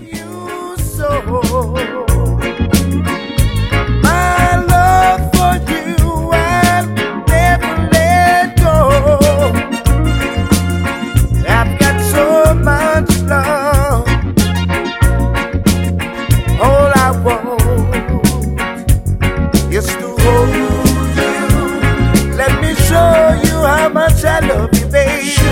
you so. My love for you I'll never let go. I've got so much love. All I want is to hold you. Let me show you how much I love you, baby.